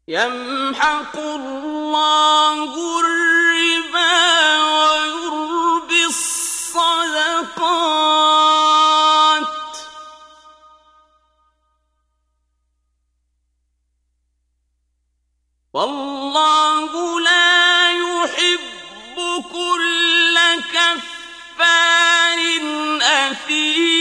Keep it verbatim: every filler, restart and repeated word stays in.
يمحق الله الربا ويربي الصدقات والله لا يحب كل كفار أثيم.